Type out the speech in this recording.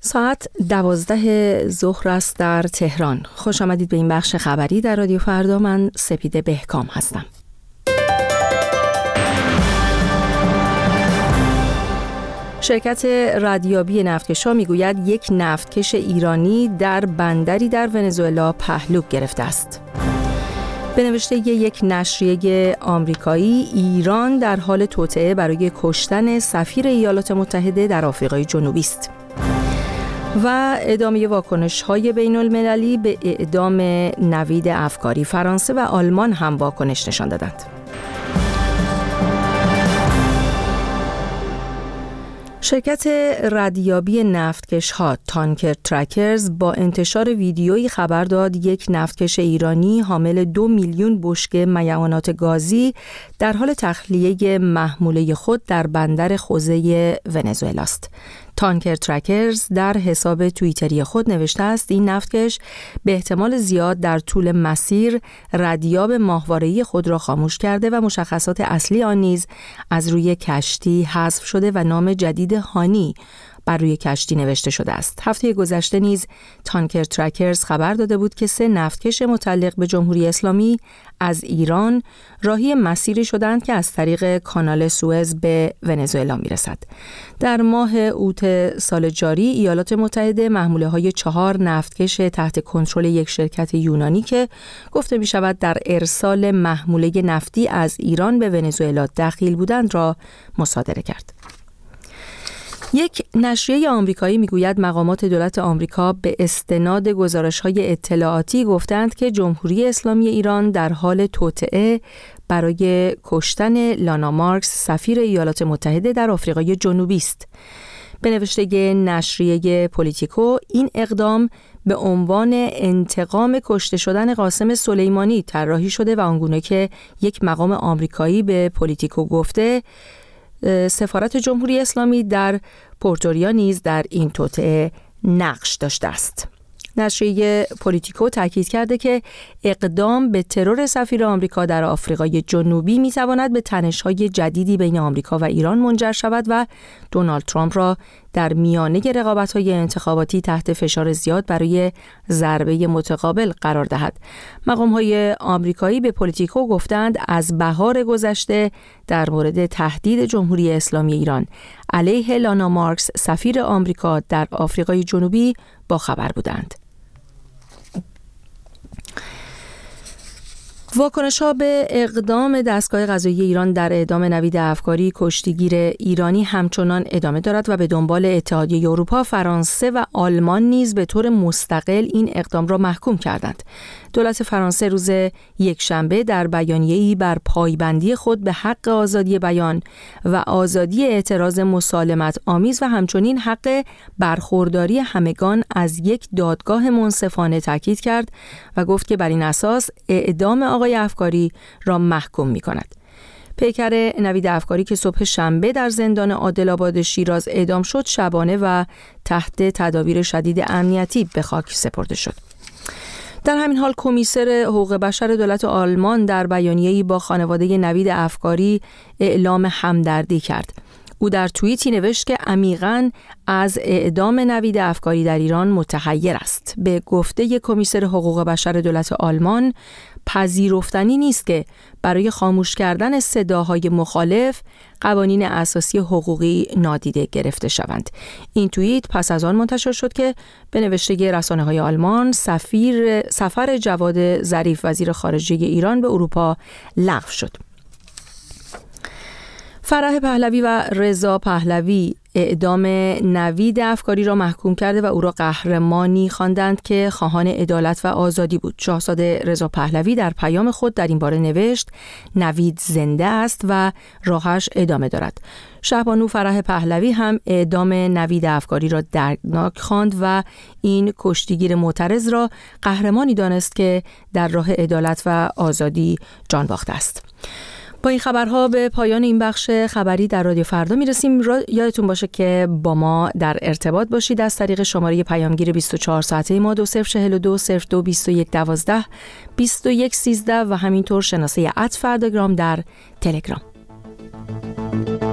ساعت 12 ظهر است در تهران. خوش آمدید به این بخش خبری در رادیو فردا. من سپیده بهکام هستم. شرکت ردیابی نفتکش‌ها میگوید یک نفتکش ایرانی در بندری در ونزوئلا پهلو گرفته است. به نوشته یک نشریه آمریکایی، ایران در حال توطئه برای کشتن سفیر ایالات متحده در آفریقای جنوبی است. و ادامه واکنش‌های بین‌المللی به اعدام نوید افکاری. فرانسه و آلمان هم واکنش نشان دادند. شرکت ردیابی نفتکش‌ها تانکر ترکرز با انتشار ویدیویی خبر داد یک نفتکش ایرانی حامل 2 میلیون بشکه میعانات گازی در حال تخلیه محموله خود در بندر خوزه ونزوئلا است. تانکر ترکرز در حساب توییتری خود نوشته است این نفتکش به احتمال زیاد در طول مسیر ردیاب ماهواره‌ای خود را خاموش کرده و مشخصات اصلی آن نیز از روی کشتی حذف شده و نام جدید هانی بر روی کشتی نوشته شده است. هفته گذشته نیز تانکر ترکرز خبر داده بود که 3 نفتکش متعلق به جمهوری اسلامی از ایران راهی مسیری شدند که از طریق کانال سوئز به ونزوئلا میرسد. در ماه اوت سال جاری ایالات متحده محموله‌های 4 نفتکش تحت کنترل یک شرکت یونانی که گفته می‌شود در ارسال محموله نفتی از ایران به ونزوئلا دخیل بودند را مصادره کرد. یک نشریه آمریکایی میگوید مقامات دولت آمریکا به استناد گزارش‌های اطلاعاتی گفتند که جمهوری اسلامی ایران در حال توطئه برای کشتن لانا مارکس سفیر ایالات متحده در آفریقای جنوبی است. به نوشته نشریه پولیتیکو این اقدام به عنوان انتقام کشته شدن قاسم سلیمانی طراحی شده و آنگونه که یک مقام آمریکایی به پولیتیکو گفته سفارت جمهوری اسلامی در پورتوریا نیز در این توطئه نقش داشته است. نشریه پولیتیکو تاکید کرده که اقدام به ترور سفیر آمریکا در آفریقای جنوبی می‌تواند به تنش‌های جدیدی بین آمریکا و ایران منجر شود و دونالد ترامپ را در میانه رقابت‌های انتخاباتی تحت فشار زیاد برای ضربه متقابل قرار دهد. مقام‌های آمریکایی به پولیتیکو گفتند از بهار گذشته در مورد تهدید جمهوری اسلامی ایران علیه لانا مارکس سفیر آمریکا در آفریقای جنوبی با خبر بودند. واکنش‌ها به اقدام دستگاه قضایی ایران در اعدام نوید افکاری کشتیگیر ایرانی همچنان ادامه دارد و به دنبال اتحادیه اروپا، فرانسه و آلمان نیز به طور مستقل این اقدام را محکوم کردند. دولت فرانسه روز یکشنبه در بیانیه‌ای بر پایبندی خود به حق آزادی بیان و آزادی اعتراض مسالمت آمیز و همچنین حق برخورداری همگان از یک دادگاه منصفانه تاکید کرد و گفت که بر این اساس اعدام آقای افکاری را محکوم می‌کند. پیکر نوید افکاری که صبح شنبه در زندان عادل‌آباد شیراز اعدام شد، شبانه و تحت تدابیر شدید امنیتی به خاک سپرده شد. در همین حال کمیسر حقوق بشر دولت آلمان در بیانیه‌ای با خانواده نوید افکاری اعلام همدردی کرد. او در توییتی نوشت که عمیقاً از اعدام نوید افکاری در ایران متحیر است. به گفته کمیسر حقوق بشر دولت آلمان پذیرفتنی نیست که برای خاموش کردن صداهای مخالف قوانین اساسی حقوقی نادیده گرفته شوند. این توییت پس از آن منتشر شد که به نوشته رسانه‌های آلمان سفر جواد ظریف وزیر خارجه ایران به اروپا لغو شد. فرح پهلوی و رضا پهلوی اعدام نوید افکاری را محکوم کرده و او را قهرمانی خواندند که خواهان عدالت و آزادی بود. شاهزاده رضا پهلوی در پیام خود در این باره نوشت نوید زنده است و راهش ادامه دارد. شهبانو فرح پهلوی هم اعدام نوید افکاری را دردناک خواند و این کشتیگیر معترض را قهرمانی دانست که در راه عدالت و آزادی جان باخته است. با این خبرها به پایان این بخش خبری در رادیو فردا میرسیم. یادتون باشه که با ما در ارتباط باشید از طریق شماره پیامگیر 24 ساعته ما 2042 02 21 12 21 13 و همینطور شناسه @فرداگرام در تلگرام.